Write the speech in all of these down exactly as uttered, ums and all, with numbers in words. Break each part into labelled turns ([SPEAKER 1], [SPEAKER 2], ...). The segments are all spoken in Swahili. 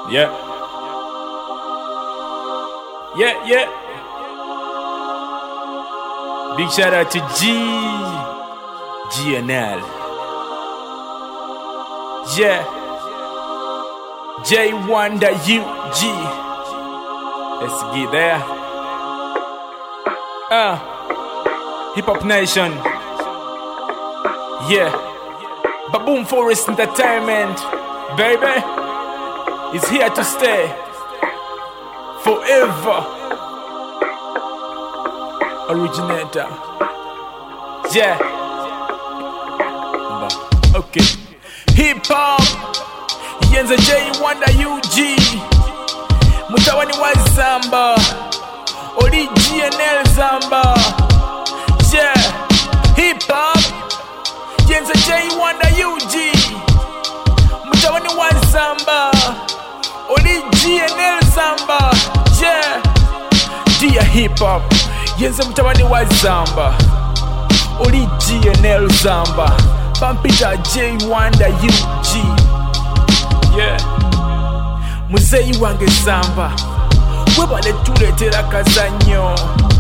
[SPEAKER 1] Yeah. Yeah, yeah. Big shout out to G. G N L. Yeah. J one U G. Let's get there. Ah. Uh, Hip Hop Nation. Yeah. Baboon Forest Entertainment. Baby. Is here to stay. Forever. Originator. Yeah. Okay. Hip Hop. Yenza J one U G. Mutawani wa Zamba. Ori G N L Zamba. Yeah. Hip Hop. Yenza J one U G. Mutawani wa Zamba. Ori G N L Zamba. Yeah. Dear Hip Hop. Yenza mutawani wa Zamba. Ori G N L Zamba. Pampita J one U G. Yeah. Muzeyi wange Zamba. Webale tuletera kazanyo.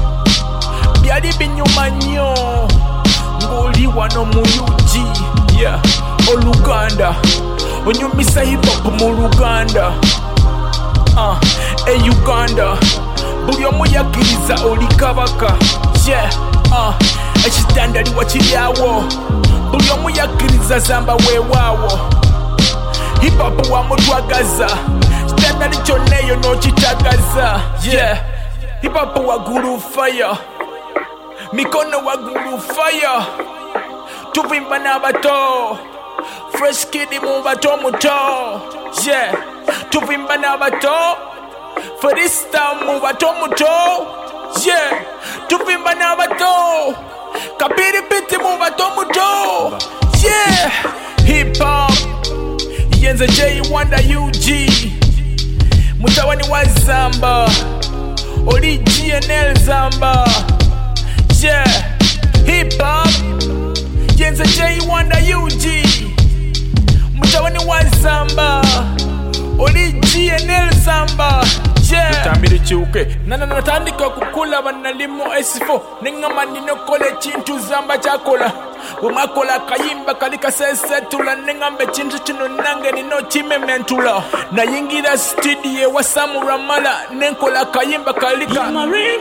[SPEAKER 1] Byali binyuma nnyo. Ng'oli wano mu U G. Yeah. Oluganda. Onyumisa hip hop mu Luganda. Uh, e Uganda. Buli omu yakkiriza oli kabaka. Yeah. Uh, ekitandali wakiryawo. Buli omu yakkiriza Zamba weewaawo. Hip hop wamutwagaza. Kitandali kyonna eyo n'okitagaza. Yeah. Hip hop waggulu fire. Mikono waggulu fire. Tuvimba n'abato. Fresh kid mu bato muto. Yeah. Tuvimba n'abato. Ferista mu bato muto. Yeah. Tuvimba n'abato. Kapiripiti mu bato muto. Yeah. Hip hop. Yenza J one U G. Mutawani wa Zamba. Ori G N L Zamba. Yeah. Hip hop. Yenza J one U G. Mutawani wa Zamba. Ori G N L Zamba. Yeah. Tutambire chiuke. Nana natandika kukula banalimu S four. Ningama ninokole chintu Zamba chakola. Wemakola kayimba kalika sesetula. Ningambe chintu chino nange nino chime mentula. Na yingira studio wa Samura Mala. Nenkola kayimba kalika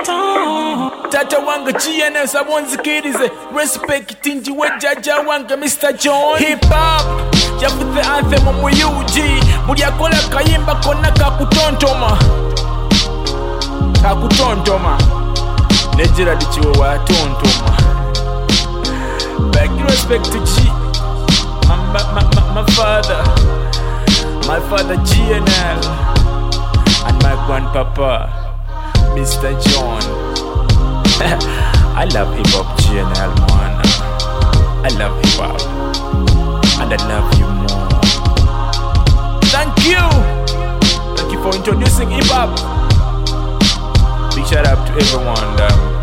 [SPEAKER 1] Tata wanga G N L sabonzikirize. Respect tinji we jaja wanga Mister John. Hip Hop Yafute anthem mu U G. Buli akola kayimba kona kakutontoma. Kakutontoma. Nejira dichiwe wa tontoma. Big respect to G. My, my, my, my father. My father G N L. And my grandpapa Mister John. I love hip hop G N L, man. I love hip hop. And I love you more. Thank you. Thank you for introducing hip hop. Big shout out to everyone. Um,